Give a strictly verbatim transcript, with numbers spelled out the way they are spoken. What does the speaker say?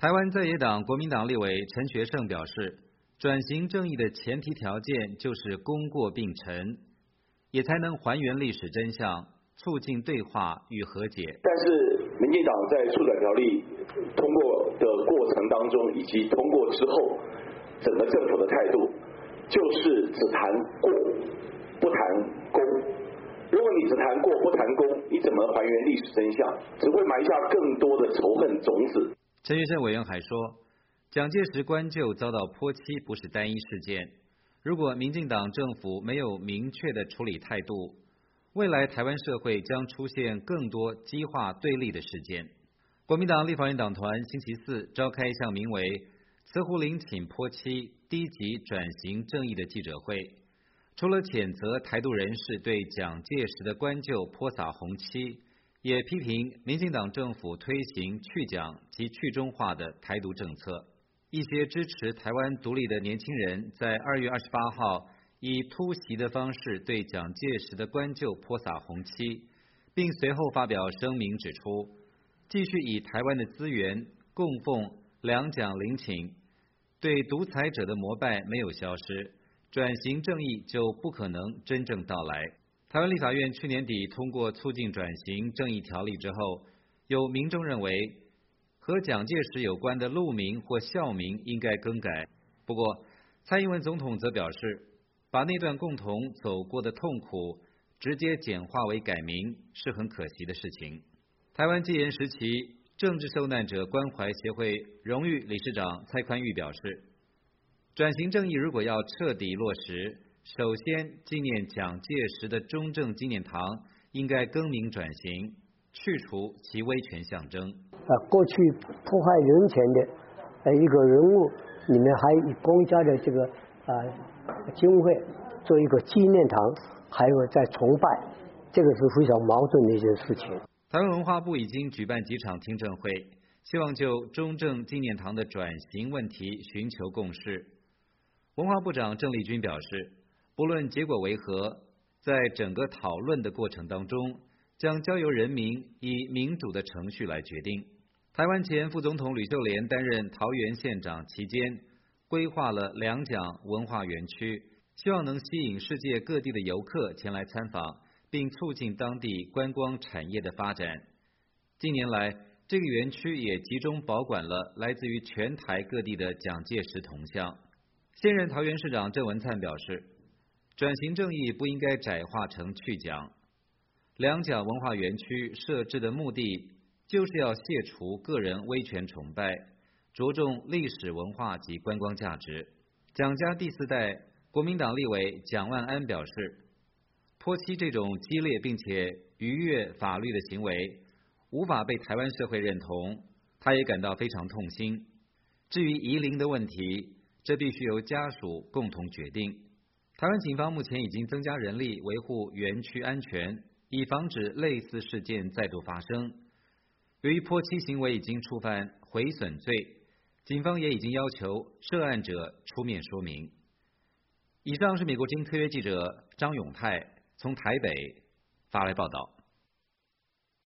台湾在野党国民党立委陈学圣表示，转型正义的前提条件就是功过并陈，也才能还原历史真相，促进对话与和解。 但是民进党在促转条例通过的过程当中，以及通过之后，整个政府的态度就是只谈过不谈功。如果你只谈过不谈功，你怎么还原历史真相？只会埋下更多的仇恨种子。 陈学圣委员还说，蒋介石官救遭到泼漆不是单一事件，如果民进党政府没有明确的处理态度，未来台湾社会将出现更多激化对立的事件。国民党立法院党团星期四召开一项名为慈湖林寝泼漆低级转型正义的记者会，除了谴责台独人士对蒋介石的官救泼洒红漆，也批评民进党政府推行去蒋及去中化的台独政策。一些支持台湾独立的年轻人在二月二十八号以突袭的方式对蒋介石的官救泼洒红漆，并随后发表声明指出，继续以台湾的资源供奉两蒋陵寝，对独裁者的膜拜没有消失，转型正义就不可能真正到来。台湾立法院去年底通过促进转型正义条例之后，有民众认为和蒋介石有关的路名或校名应该更改。不过蔡英文总统则表示，把那段共同走过的痛苦直接简化为改名是很可惜的事情。台湾戒严时期政治受难者关怀协会荣誉理事长蔡宽裕表示，转型正义如果要彻底落实，首先纪念蒋介石的中正纪念堂应该更名转型，去除其威权象征。 啊，过去破坏人权的呃一个人物，你们还以公家的这个啊经费做一个纪念堂，还有在崇拜，这个是非常矛盾的一件事情。 台湾文化部已经举办几场听证会，希望就中正纪念堂的转型问题寻求共识。文化部长郑丽君表示，不论结果为何，在整个讨论的过程当中，将交由人民以民主的程序来决定。台湾前副总统吕秀莲担任桃园县长期间，规划了两蒋文化园区，希望能吸引世界各地的游客前来参访，并促进当地观光产业的发展。近年来，这个园区也集中保管了来自于全台各地的蒋介石铜像。现任桃园市长郑文灿表示，转型正义不应该窄化成去蒋。两蒋文化园区设置的目的就是要卸除个人威权崇拜，着重历史文化及观光价值。蒋家第四代国民党立委蒋万安表示，泼漆这种激烈并且逾越法律的行为无法被台湾社会认同，他也感到非常痛心。至于夷陵的问题，这必须由家属共同决定。台湾警方目前已经增加人力维护园区安全，以防止类似事件再度发生。由于泼漆行为已经触犯毁损罪，警方也已经要求涉案者出面说明。以上是美国之音特约记者张永泰从台北发来报道。